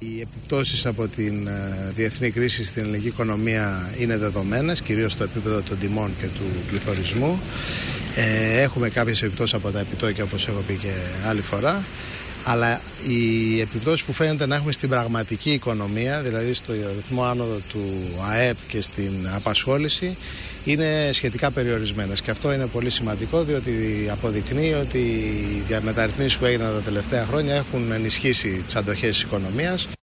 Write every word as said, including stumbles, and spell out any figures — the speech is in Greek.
Οι επιπτώσεις από την διεθνή κρίση στην ελληνική οικονομία είναι δεδομένες, κυρίως στο επίπεδο των τιμών και του πληθωρισμού. Ε, έχουμε κάποιες επιπτώσεις από τα επιτόκια, όπως έχω πει και άλλη φορά. Αλλά οι επιπτώσεις που φαίνεται να έχουμε στην πραγματική οικονομία, δηλαδή στο ρυθμό άνοδο του ΑΕΠ και στην απασχόληση, είναι σχετικά περιορισμένες. Και αυτό είναι πολύ σημαντικό, διότι αποδεικνύει ότι οι μεταρρυθμίσεις που έγιναν τα τελευταία χρόνια έχουν ενισχύσει τις αντοχές της οικονομίας.